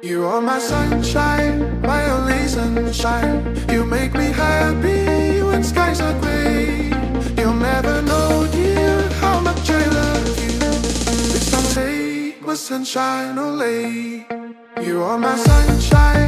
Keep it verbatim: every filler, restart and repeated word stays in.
You are my sunshine, my only sunshine. You make me happy when skies are gray. You'll never know, dear, how much I love you. Please don't take my sunshine away. You are my sunshine.